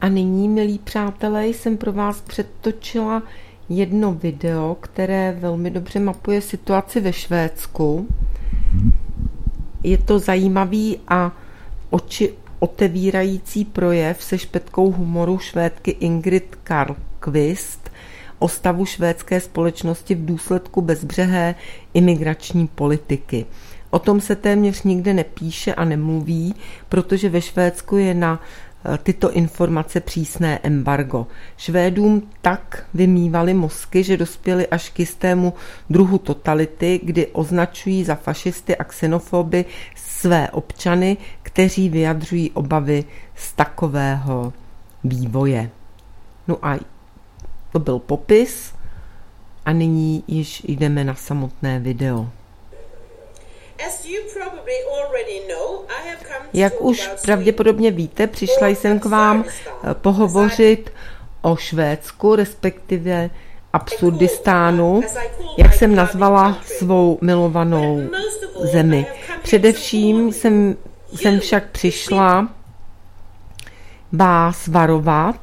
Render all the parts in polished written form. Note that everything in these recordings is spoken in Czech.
A nyní, milí přátelé, jsem pro vás předtočila jedno video, které velmi dobře mapuje situaci ve Švédsku. Je to zajímavý a oči otevírající projev se špetkou humoru Švédky Ingrid Carlqvist o stavu švédské společnosti v důsledku bezbřehé imigrační politiky. O tom se téměř nikde nepíše a nemluví, protože ve Švédsku je na tyto informace přísné embargo. Švédům tak vymývali mozky, že dospěli až k jistému druhu totality, kdy označují za fašisty a xenofoby své občany, kteří vyjadřují obavy z takového vývoje. No a to byl popis a nyní již jdeme na samotné video. Jak už pravděpodobně víte, přišla jsem k vám pohovořit o Švédsku, respektive Absurdistánu, jak jsem nazvala svou milovanou zemi. Především jsem však přišla vás varovat.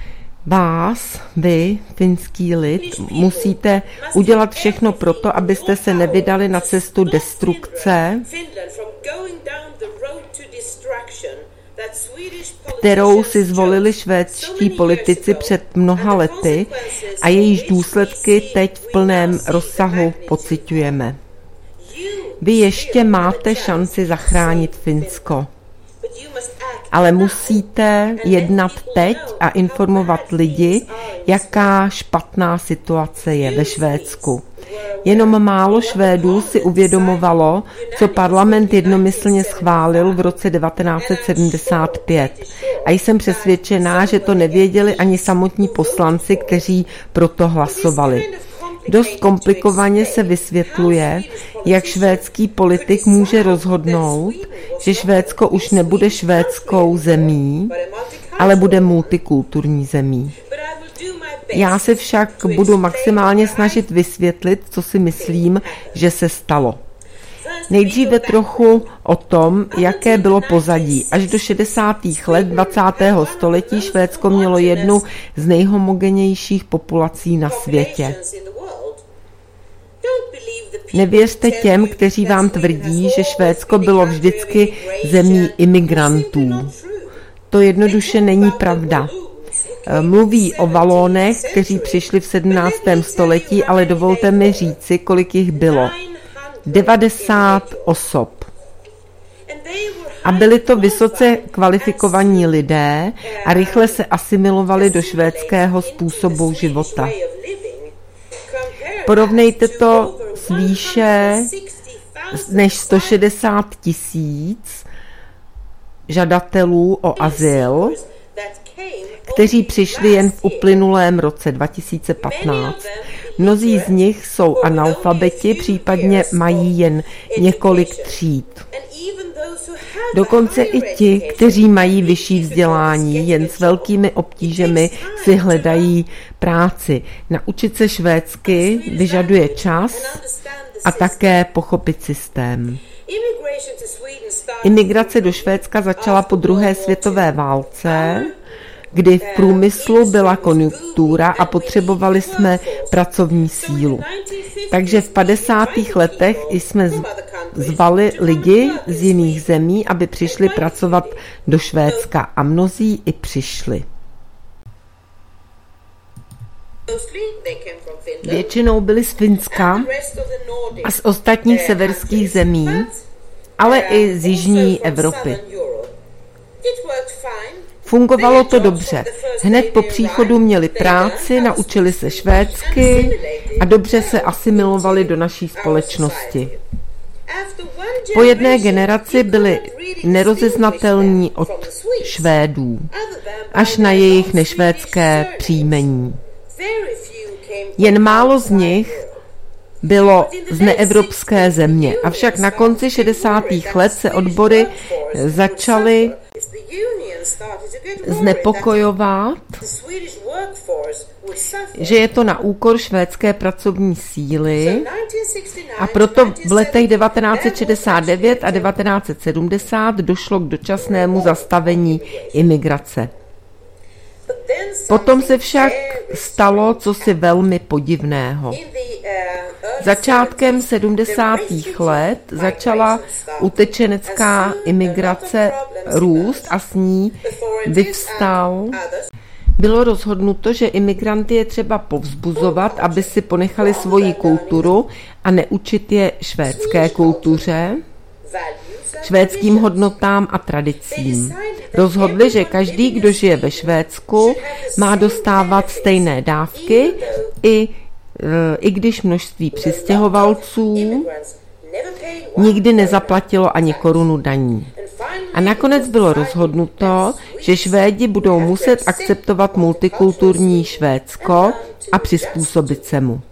Vy, finský lid, musíte udělat všechno proto, abyste se nevydali na cestu destrukce, kterou si zvolili švédští politici před mnoha lety a jejíž důsledky teď v plném rozsahu pociťujeme. Vy ještě máte šanci zachránit Finsko, ale musíte jednat teď a informovat lidi, jaká špatná situace je ve Švédsku. Jenom málo Švédů si uvědomovalo, co parlament jednomyslně schválil v roce 1975. A jsem přesvědčená, že to nevěděli ani samotní poslanci, kteří proto hlasovali. Dost komplikovaně se vysvětluje, jak švédský politik může rozhodnout, že Švédsko už nebude švédskou zemí, ale bude multikulturní zemí. Já se však budu maximálně snažit vysvětlit, co si myslím, že se stalo. Nejdříve trochu o tom, jaké bylo pozadí. Až do 60. let 20. století Švédsko mělo jednu z nejhomogenějších populací na světě. Nevěřte těm, kteří vám tvrdí, že Švédsko bylo vždycky zemí imigrantů. To jednoduše není pravda. Mluví o Valónech, kteří přišli v 17. století, ale dovolte mi říci, kolik jich bylo. 90 osob. A byli to vysoce kvalifikovaní lidé a rychle se asimilovali do švédského způsobu života. Porovnejte to s výše než 160 000 žadatelů o azyl, kteří přišli jen v uplynulém roce 2015. Mnozí z nich jsou analfabeti, případně mají jen několik tříd. Dokonce i ti, kteří mají vyšší vzdělání, jen s velkými obtížemi si hledají práci. Naučit se švédsky vyžaduje čas a také pochopit systém. Imigrace do Švédska začala po druhé světové válce, kdy v průmyslu byla konjunktura a potřebovali jsme pracovní sílu. Takže v 50. letech jsme zvali lidi z jiných zemí, aby přišli pracovat do Švédska a mnozí i přišli. Většinou byli z Finska a z ostatních severských zemí, ale i z jižní Evropy. Fungovalo to dobře. Hned po příchodu měli práci, naučili se švédsky a dobře se asimilovali do naší společnosti. Po jedné generaci byli nerozeznatelní od Švédů, až na jejich nešvédské příjmení. Jen málo z nich bylo z neevropské země, avšak na konci 60. let se odbory začaly znepokojovat, že je to na úkor švédské pracovní síly, a proto v letech 1969 a 1970 došlo k dočasnému zastavení imigrace. Potom se však stalo cosi velmi podivného. Začátkem 70. let začala utečenecká imigrace růst a s ní vyvstal. Bylo rozhodnuto, že imigranty je třeba povzbuzovat, aby si ponechali svoji kulturu a neučit je švédské kultuře, švédským hodnotám a tradicím. Rozhodli, že každý, kdo žije ve Švédsku, má dostávat stejné dávky, i když množství přistěhovalců nikdy nezaplatilo ani korunu daní. A nakonec bylo rozhodnuto, že Švédi budou muset akceptovat multikulturní Švédsko a přizpůsobit se mu.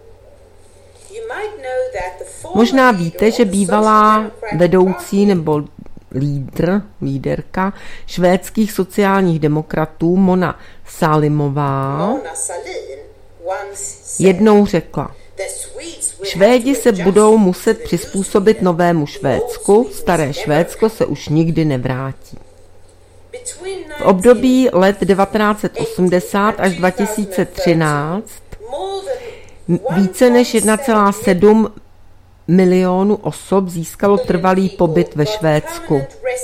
Možná víte, že bývalá vedoucí nebo líderka švédských sociálních demokratů Mona Salimová jednou řekla: Švédi se budou muset přizpůsobit novému Švédsku, staré Švédsko se už nikdy nevrátí. V období let 1980 až 2013 více než 1,7 milionu osob získalo trvalý pobyt ve Švédsku,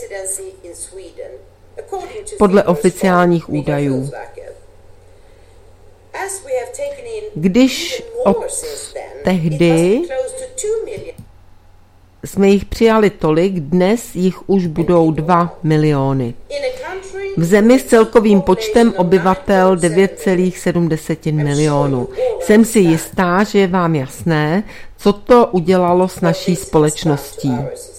podle oficiálních údajů. Když od tehdy jsme jich přijali tolik, dnes jich už budou 2 miliony. V zemi s celkovým počtem obyvatel 9,7 milionů. Jsem si jistá, že je vám jasné, co to udělalo s naší společností.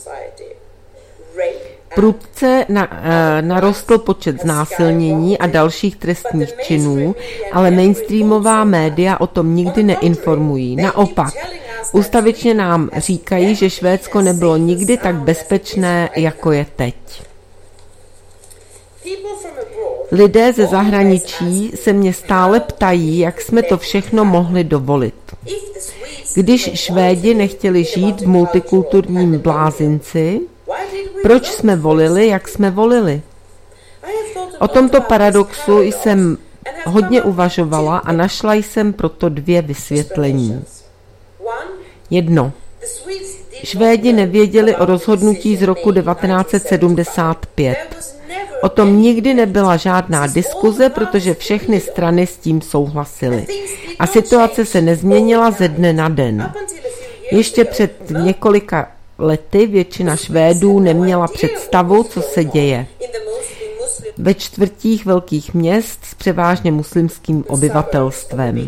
Prudce narostl počet znásilnění a dalších trestních činů, ale mainstreamová média o tom nikdy neinformují. Naopak, ustavičně nám říkají, že Švédsko nebylo nikdy tak bezpečné, jako je teď. Lidé ze zahraničí se mě stále ptají, jak jsme to všechno mohli dovolit. Když Švédi nechtěli žít v multikulturním blázinci, proč jsme volili, jak jsme volili? O tomto paradoxu jsem hodně uvažovala a našla jsem proto 2 vysvětlení. 1. Švédi nevěděli o rozhodnutí z roku 1975. O tom nikdy nebyla žádná diskuze, protože všechny strany s tím souhlasily. A situace se nezměnila ze dne na den. Ještě před několika lety většina Švédů neměla představu, co se děje ve čtvrtích velkých měst s převážně muslimským obyvatelstvem.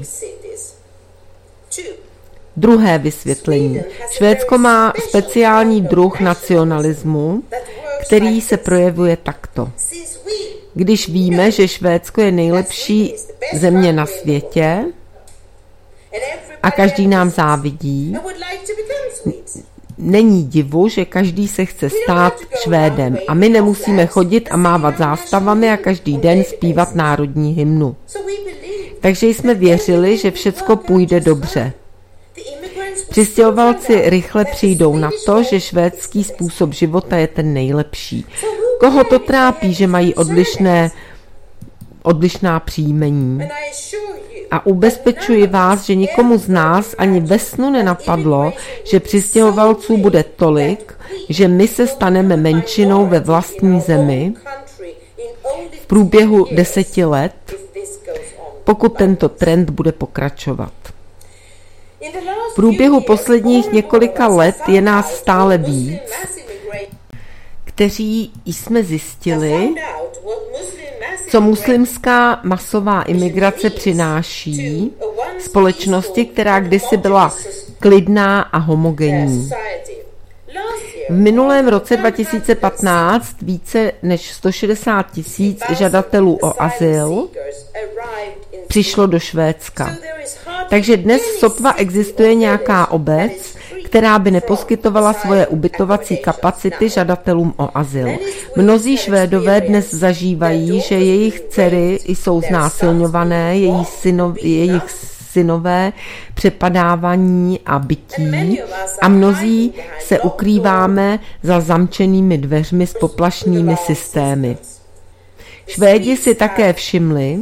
2. vysvětlení. Švédsko má speciální druh nacionalismu, který se projevuje takto. Když víme, že Švédsko je nejlepší země na světě a každý nám závidí, není divu, že každý se chce stát Švédem a my nemusíme chodit a mávat zástavami a každý den zpívat národní hymnu. Takže jsme věřili, že všecko půjde dobře. Přistěhovalci rychle přijdou na to, že švédský způsob života je ten nejlepší. Koho to trápí, že mají odlišná příjmení? A ubezpečuji vás, že nikomu z nás ani ve snu nenapadlo, že přistěhovalců bude tolik, že my se staneme menšinou ve vlastní zemi v průběhu 10 let, pokud tento trend bude pokračovat. V průběhu posledních několika let je nás stále víc, kteří jsme zjistili, co muslimská masová imigrace přináší společnosti, která kdysi byla klidná a homogenní. V minulém roce 2015 více než 160 000 žadatelů o azyl přišlo do Švédska. Takže dnes sotva existuje nějaká obec, která by neposkytovala svoje ubytovací kapacity žadatelům o azyl. Mnozí Švédové dnes zažívají, že jejich dcery jsou znásilňované, jejich synové přepadávaní a bytí a mnozí se ukrýváme za zamčenými dveřmi s poplašnými systémy. Švédi si také všimli,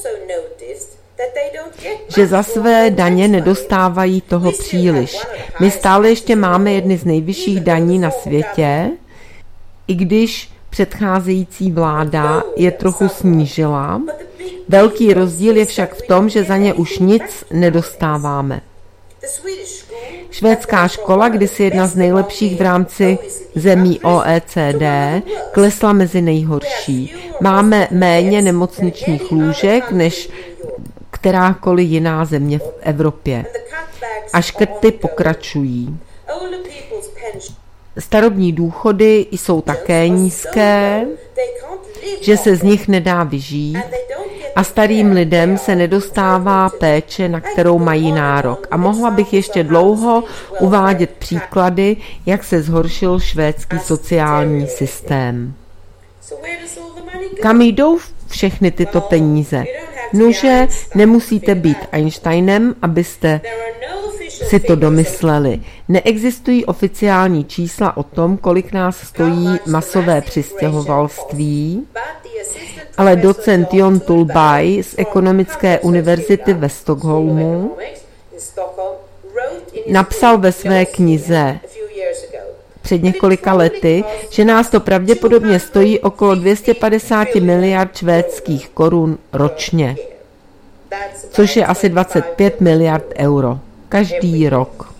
že za své daně nedostávají toho příliš. My stále ještě máme jedny z nejvyšších daní na světě, i když předcházející vláda je trochu snížila. Velký rozdíl je však v tom, že za ně už nic nedostáváme. Švédská škola, kdysi jedna z nejlepších v rámci zemí OECD, klesla mezi nejhorší. Máme méně nemocničních lůžek než kterákoliv jiná země v Evropě. A škrty pokračují. Starobní důchody jsou také nízké, že se z nich nedá vyžít a starým lidem se nedostává péče, na kterou mají nárok. A mohla bych ještě dlouho uvádět příklady, jak se zhoršil švédský sociální systém. Kam jdou všechny tyto peníze? Nuže, nemusíte být Einsteinem, abyste si to domysleli. Neexistují oficiální čísla o tom, kolik nás stojí masové přistěhovalství, ale docent Jon Tullberg z Ekonomické univerzity ve Stockholmu napsal ve své knize před několika lety, že nás to pravděpodobně stojí okolo 250 miliard švédských korun ročně, což je asi 25 miliard euro každý rok.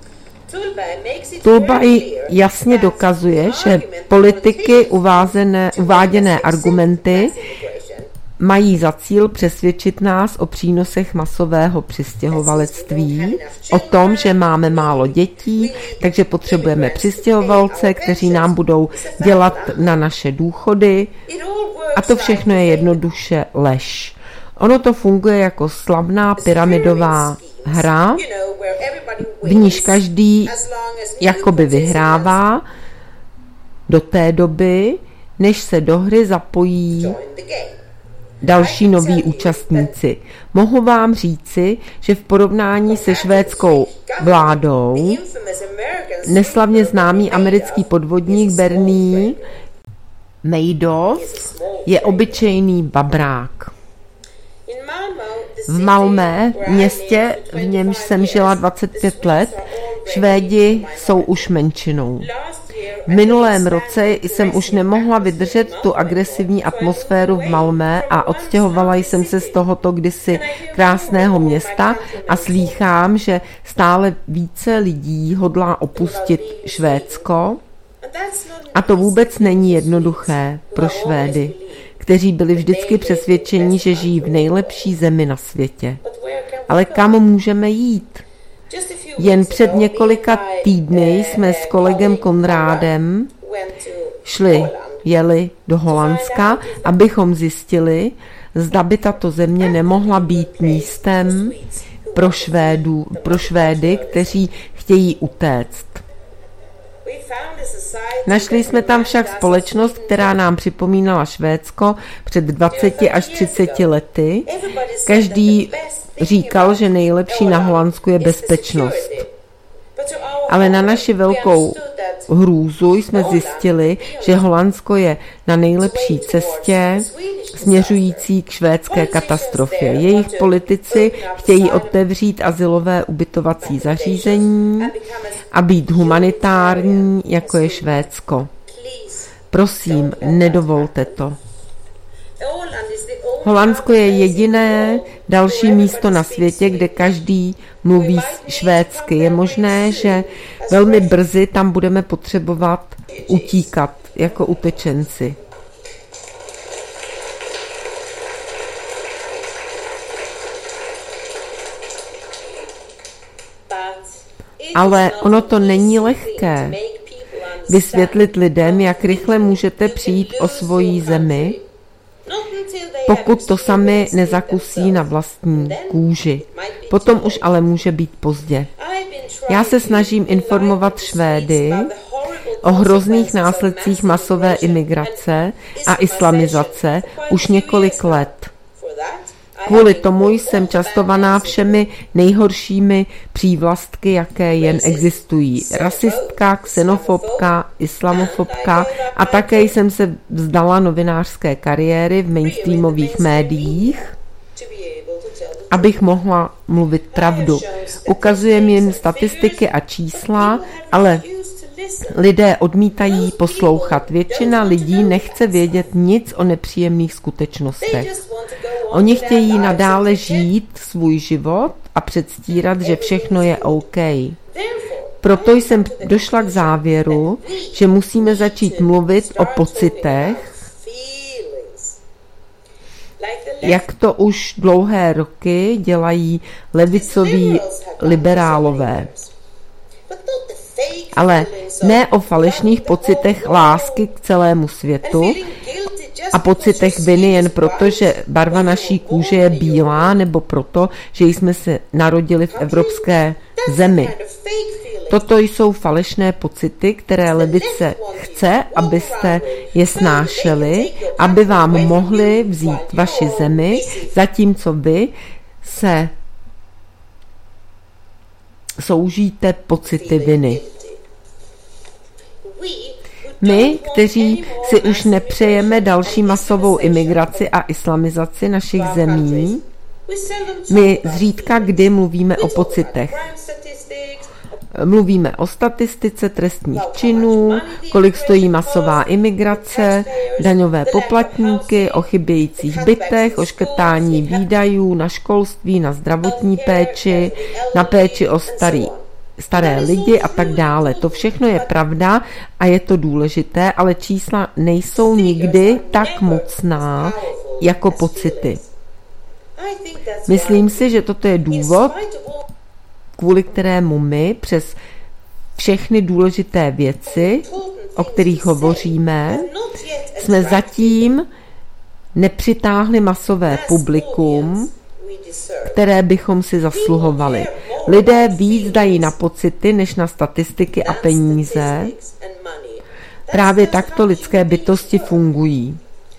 Tullberg jasně dokazuje, že politiky uváděné argumenty mají za cíl přesvědčit nás o přínosech masového přistěhovalectví, o tom, že máme málo dětí, takže potřebujeme přistěhovalce, kteří nám budou dělat na naše důchody. A to všechno je jednoduše lež. Ono to funguje jako slavná pyramidová hra, v níž každý jakoby vyhrává do té doby, než se do hry zapojí další noví účastníci. Mohu vám říci, že v porovnání se švédskou vládou neslavně známý americký podvodník Bernie Madoff je obyčejný babrák. V Malmö, městě, v němž jsem žila 25 let, Švédi jsou už menšinou. V minulém roce jsem už nemohla vydržet tu agresivní atmosféru v Malmö a odstěhovala jsem se z tohoto kdysi krásného města a slýchám, že stále více lidí hodlá opustit Švédsko a to vůbec není jednoduché pro Švédy, kteří byli vždycky přesvědčeni, že žijí v nejlepší zemi na světě. Ale kam můžeme jít? Jen před několika týdny jsme s kolegem Konrádem jeli do Holandska, abychom zda by tato země nemohla být místem pro Švédy, kteří chtějí utéct. Našli jsme tam však společnost, která nám připomínala Švédsko před 20 až 30 lety. Každý říkal, že nejlepší na Holandsku je bezpečnost. Ale na naši velkou hrůzu jsme zjistili, že Holandsko je na nejlepší cestě směřující k švédské katastrofě. Jejich politici chtějí otevřít azylové ubytovací zařízení a být humanitární, jako je Švédsko. Prosím, nedovolte to. Holandsko je jediné další místo na světě, kde každý mluví švédsky. Je možné, že velmi brzy tam budeme potřebovat utíkat jako utečenci. Ale ono to není lehké. Vysvětlit lidem, jak rychle můžete přijít o svoji zemi, pokud to sami nezakusí na vlastní kůži. Potom už ale může být pozdě. Já se snažím informovat Švédy o hrozných následcích masové imigrace a islamizace už několik let. Kvůli tomu jsem častovaná všemi nejhoršími přívlastky, jaké jen existují. Rasistka, xenofobka, islamofobka a také jsem se vzdala novinářské kariéry v mainstreamových médiích, abych mohla mluvit pravdu. Ukazujem jen statistiky a čísla, ale lidé odmítají poslouchat. Většina lidí nechce vědět nic o nepříjemných skutečnostech. Oni chtějí nadále žít svůj život a předstírat, že všechno je OK. Proto jsem došla k závěru, že musíme začít mluvit o pocitech, jak to už dlouhé roky dělají levicoví liberálové. Ale ne o falešných pocitech lásky k celému světu a pocitech viny jen proto, že barva naší kůže je bílá, nebo proto, že jsme se narodili v evropské zemi. Toto jsou falešné pocity, které levice chce, abyste je snášeli, aby vám mohli vzít vaši zemi, zatímco vy se soužíte pocity viny. My, kteří si už nepřejeme další masovou imigraci a islamizaci našich zemí, my zřídka kdy mluvíme o pocitech. Mluvíme o statistice trestních činů, kolik stojí masová imigrace, daňové poplatníky, o chybějících bytech, o škrtání výdajů na školství, na zdravotní péči, na péči o staré lidi a tak dále. To všechno je pravda a je to důležité, ale čísla nejsou nikdy tak mocná jako pocity. Myslím si, že toto je důvod, kvůli kterému my přes všechny důležité věci, o kterých hovoříme, jsme zatím nepřitáhli masové publikum, které bychom si zasluhovali. Lidé víc dají na pocity, než na statistiky a peníze. Právě takto lidské bytosti fungují.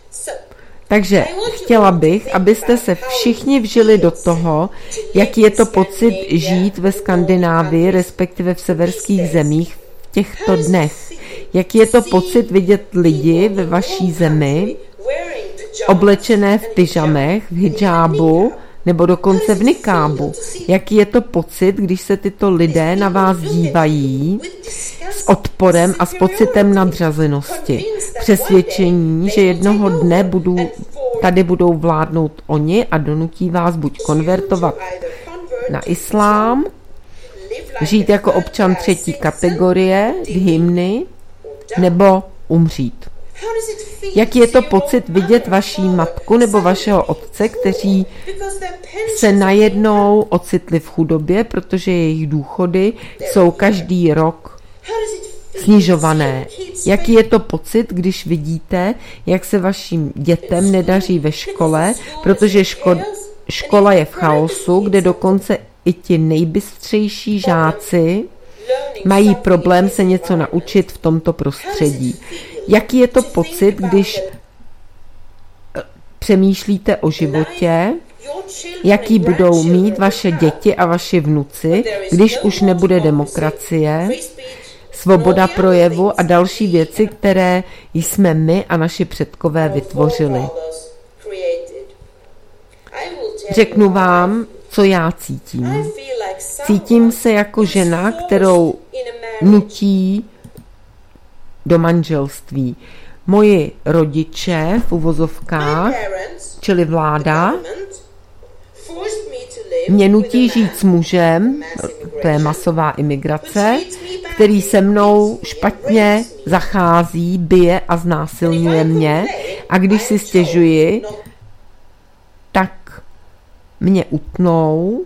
Takže chtěla bych, abyste se všichni vžili do toho, jaký je to pocit žít ve Skandinávii, respektive v severských zemích v těchto dnech. Jaký je to pocit vidět lidi ve vaší zemi, oblečené v pyžamech, v hidžábu, nebo dokonce v nikábu. Jaký je to pocit, když se tyto lidé na vás dívají s odporem a s pocitem nadřazenosti. Přesvědčení, že jednoho dne tady budou vládnout oni a donutí vás buď konvertovat na islám, žít jako občan třetí kategorie, hymny, nebo umřít. Jaký je to pocit vidět vaší matku nebo vašeho otce, kteří se najednou ocitli v chudobě, protože jejich důchody jsou každý rok snižované. Jaký je to pocit, když vidíte, jak se vašim dětem nedaří ve škole, protože škola je v chaosu, kde dokonce i ti nejbystřejší žáci mají problém se něco naučit v tomto prostředí. Jaký je to pocit, když přemýšlíte o životě, jaký budou mít vaše děti a vaši vnuci, když už nebude demokracie, svoboda projevu a další věci, které jsme my a naši předkové vytvořili. Řeknu vám, co já cítím. Cítím se jako žena, kterou nutí do manželství. Moji rodiče v uvozovkách, čili vláda, mě nutí žít s mužem, to je masová imigrace, který se mnou špatně zachází, bije a znásilňuje mě. A když si stěžuji, tak mě utnou,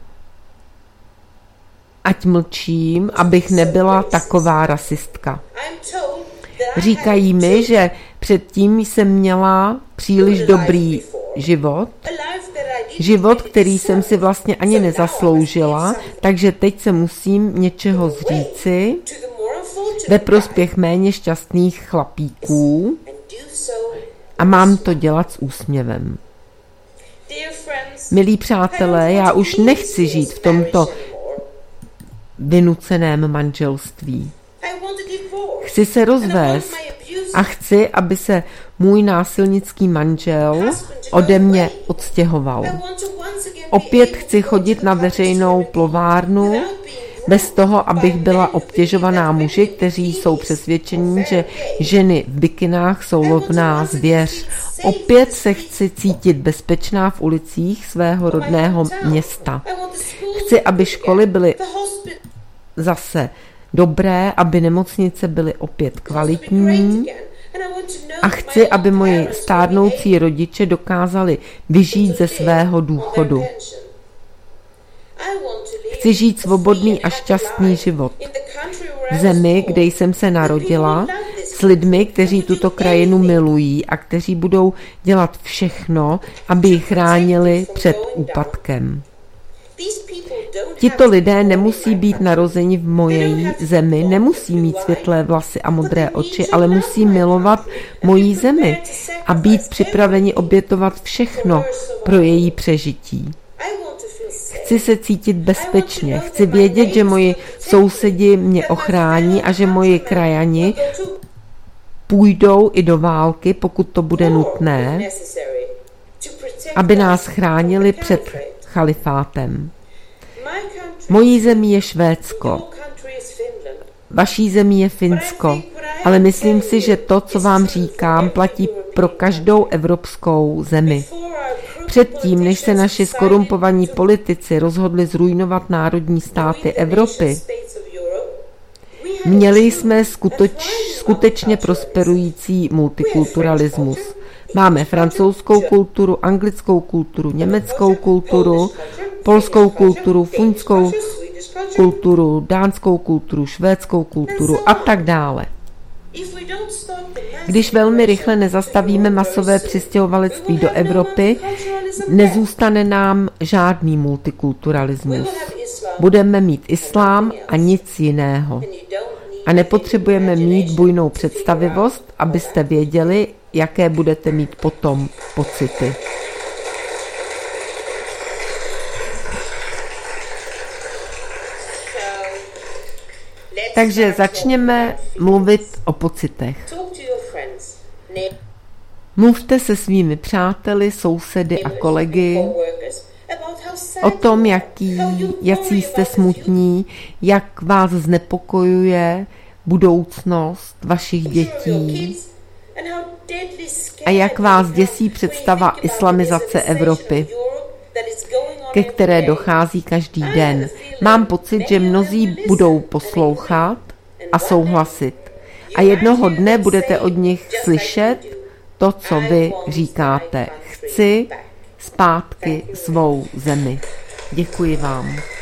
ať mlčím, abych nebyla taková rasistka. Říkají mi, že předtím jsem měla příliš dobrý život, který jsem si vlastně ani nezasloužila, takže teď se musím něčeho zříci ve prospěch méně šťastných chlapíků a mám to dělat s úsměvem. Milí přátelé, já už nechci žít v tomto vynuceném manželství. Chci se rozvést a chci, aby se můj násilnický manžel ode mě odstěhoval. Opět chci chodit na veřejnou plovárnu, bez toho, abych byla obtěžovaná muži, kteří jsou přesvědčeni, že ženy v bikinách jsou lovná zvěř. Opět se chci cítit bezpečná v ulicích svého rodného města. Chci, aby školy byly zase dobré, aby nemocnice byly opět kvalitní a chci, aby moji stárnoucí rodiče dokázali vyžít ze svého důchodu. Chci žít svobodný a šťastný život v zemi, kde jsem se narodila, s lidmi, kteří tuto krajinu milují a kteří budou dělat všechno, aby ji chránili před úpadkem. Tito lidé nemusí být narozeni v mojej zemi, nemusí mít světlé vlasy a modré oči, ale musí milovat moji zemi a být připraveni obětovat všechno pro její přežití. Chci se cítit bezpečně, chci vědět, že moji sousedi mě ochrání a že moji krajani půjdou i do války, pokud to bude nutné, aby nás chránili před chalifátem. Mojí zemí je Švédsko, vaší zemí je Finsko, ale myslím si, že to, co vám říkám, platí pro každou evropskou zemi. Předtím, než se naši skorumpovaní politici rozhodli zruinovat národní státy Evropy, měli jsme skutečně prosperující multikulturalismus. Máme francouzskou kulturu, anglickou kulturu, německou kulturu, polskou kulturu, finskou kulturu, dánskou kulturu, švédskou kulturu a tak dále. Když velmi rychle nezastavíme masové přistěhovalectví do Evropy, nezůstane nám žádný multikulturalismus. Budeme mít islám a nic jiného. A nepotřebujeme mít bujnou představivost, abyste věděli, jaké budete mít potom pocity. Takže začněme mluvit o pocitech. Mluvte se svými přáteli, sousedy a kolegy o tom, jací jste smutní, jak vás znepokojuje budoucnost vašich dětí a jak vás děsí představa islamizace Evropy, ke které dochází každý den. Mám pocit, že mnozí budou poslouchat a souhlasit. A jednoho dne budete od nich slyšet to, co vy říkáte. Chci zpátky svou zemi. Děkuji vám.